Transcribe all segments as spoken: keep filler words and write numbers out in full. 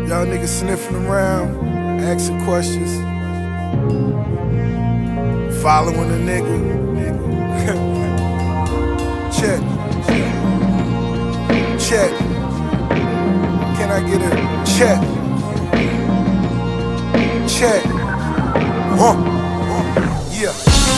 Y'all niggas sniffing around, asking questions, following a nigga. Check. Check. Can I get a check? Check. Huh. Yeah.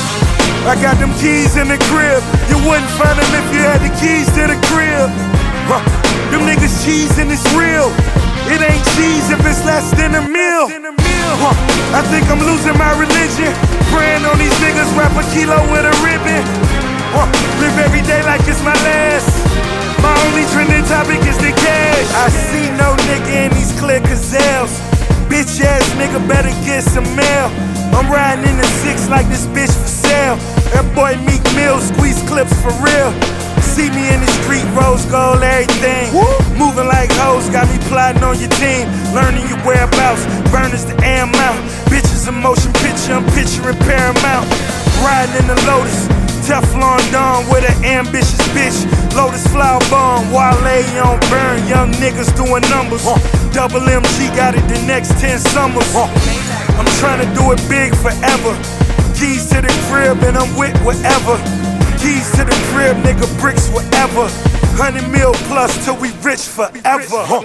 I got them keys in the crib. You wouldn't find them if you had the keys to the crib. Huh. Them niggas cheesing, it's real. It ain't cheese if it's less than a meal. Huh. I think I'm losing my religion. Praying on these niggas, wrap a kilo with a ribbon. Huh. Live every day like it's my last. My only trending topic is the cash. I see no nigga in these clear gazelles. Bitch ass nigga better get some mail. I'm riding in the six like this bitch for sale. That boy Meek Mill squeeze clips for real. See me in the street, rose gold, everything. Woo. Moving like hoes, got me plotting on your team. Learning your whereabouts, burners to air 'em out. Bitches a motion picture, I'm picturing Paramount. Riding in the Lotus, Teflon Dawn with an ambitious bitch. Lotus flower bomb, Wale on burn, young niggas doing numbers. Huh. Double M G got it the next ten summers. Huh. I'm trying to do it big forever. Keys to the crib and I'm with whatever. Keys to the crib, nigga, bricks whatever. Hundred mil plus till we rich forever. Huh.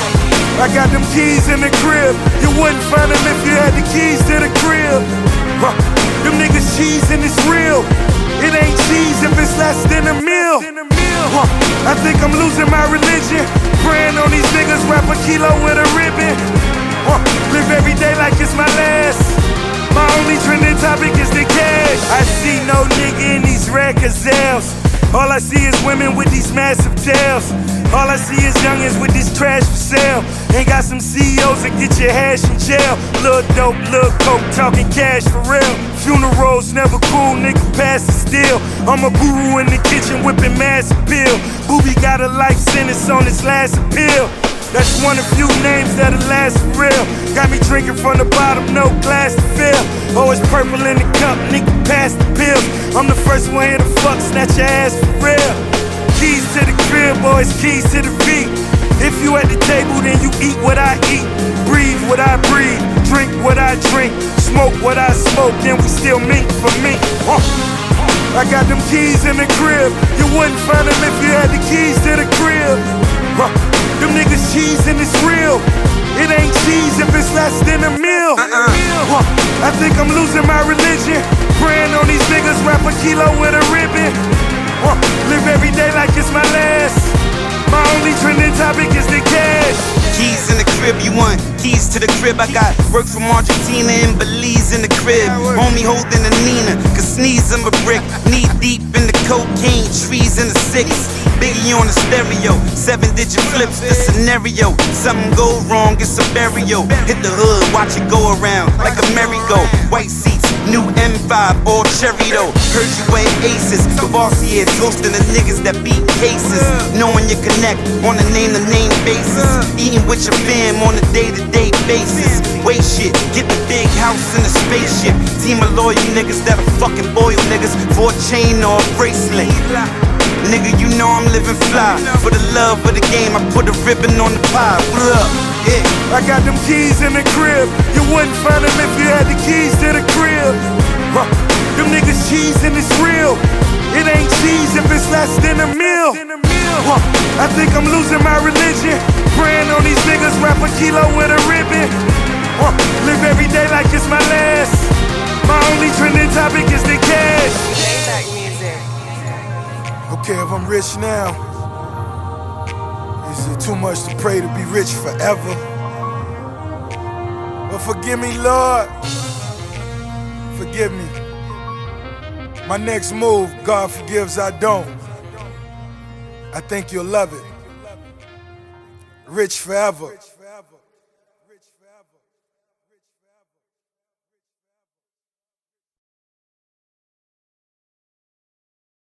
I got them keys in the crib. You wouldn't find them if you had the keys to the crib. Huh. Them niggas cheesing, it's real. It ain't cheese if it's less than a meal. Huh. I think I'm losing my religion. Praying on these niggas, wrap a kilo with a ribbon. Huh. Live every day like it's my last. My only trending topic is the cash. I see no nigga in these red gazelles. All I see is women with these massive tails. All I see is youngins with this trash for sale. Ain't got some C E Os that get your hash in jail. Lil' dope, lil' coke, talking cash for real. Funerals never cool, nigga, pass the steel. I'm a guru in the kitchen whipping mass appeal. Booby got a life sentence on his last appeal. That's one of few names that'll last for real. Got me drinking from the bottom, no glass to fill. Oh, it's purple in the cup, nigga, pass the pills. I'm the first one here to fuck, snatch your ass for real. Keys to the crib, boys, keys to the beat. If you at the table, then you eat what I eat. Breathe what I breathe, drink what I drink. Smoke what I smoke, and we still meet for me. Huh. I got them keys in the crib. You wouldn't find them if you had the keys to the crib. Huh. Them niggas cheesing, it's real. It ain't cheese if it's less than a meal. Uh-uh. Huh. I think I'm losing my religion. Praying on these niggas, wrap a kilo with a ribbon. Huh. Live every day like it's my last. My only trending topic is the cash. Keys in the crib, you want keys to the crib. I got work from Argentina and Belize in the crib. Homie holding a Nina, could sneeze in a brick. Knee deep in the cocaine, trees in the six. Biggie on the stereo, seven digit flips the scenario. Something go wrong, it's a burial. Hit the hood, watch it go around like a merry-go. White seats, new M five, all cherry though. Heard you wear aces, Cavassier toasting the niggas that beat cases. Knowing you connect on a name-to-name basis. Eating with your fam on a day-to-day basis. Wait shit, get the big house in the spaceship. Team of loyal niggas that'll fucking boil niggas for a chain or a bracelet. Nigga, you know I'm living fly. For the love of the game, I put a ribbon on the pie. What up? Yeah. I got them keys in the crib. You wouldn't find them if you had the keys to the crib. Huh. Them niggas cheesing, it's real. It ain't cheese if it's less than a meal. Huh. I think I'm losing my religion. Praying on these niggas, wrap a kilo with a ribbon. Huh. Live every day like it's my last. My only trending topic is the cash. Okay, if I'm rich now, is it too much to pray to be rich forever? But forgive me, Lord. Forgive me. My next move, God forgives, I don't. I think you'll love it. Rich forever.